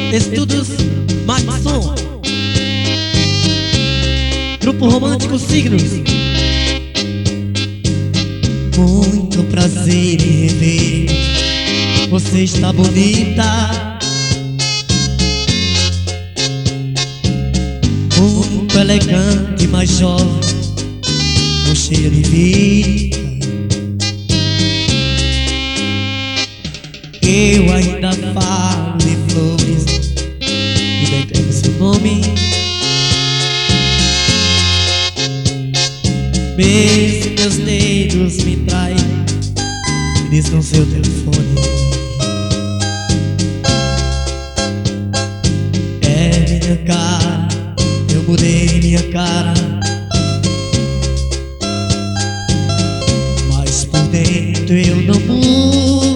Estudos Maxson, Grupo Romântico Signos. Muito prazer em rever, você está bonita, muito elegante, mais jovem, com cheiro de vida. Eu ainda falo de flores e declaro seu nome, mesmo meus dedos me traem e discam seu telefone. É minha cara, eu mudei minha cara, mas por dentro eu não mudo.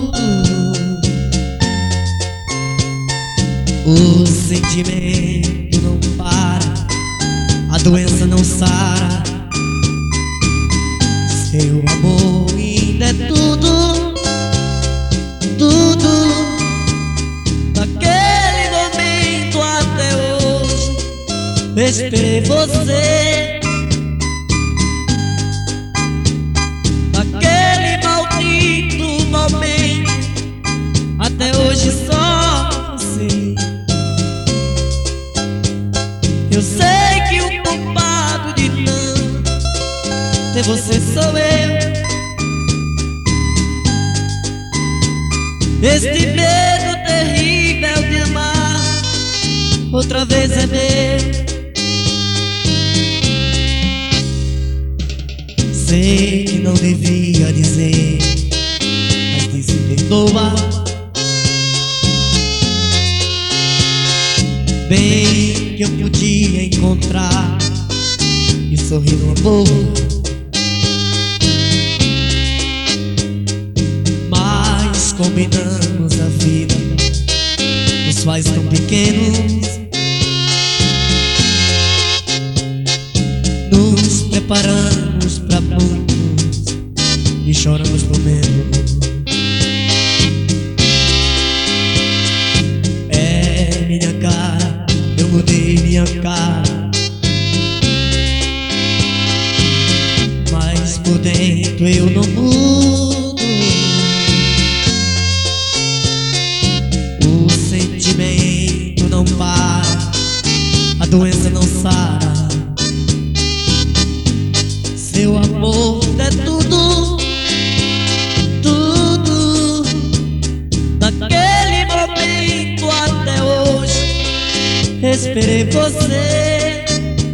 O sentimento não para, a doença não sara. Seu amor ainda é tudo, tudo. Daquele momento até hoje esperei você. Daquele maldito momento até hoje só você. Eu sei que o culpado de não ter você sou eu. Este medo terrível de amar outra vez é meu. Sei que não devia dizer, mas disse perdoa. Bem que eu podia encontrar e sorrir numa boa, mas combinamos a vida, nos faz tão pequenos, nos preparamos pra muitos e choramos por menos. É minha cara, eu mudei minha cara, mas por dentro eu não mudo. O sentimento não para, a doença não sara. Seu amor é tudo, tudo. Daquele momento até hoje esperei você.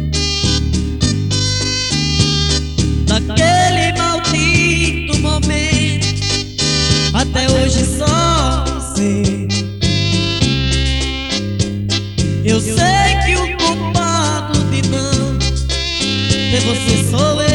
Daquele maldito momento até hoje só você. Eu sei que o culpado de não ter você sou eu.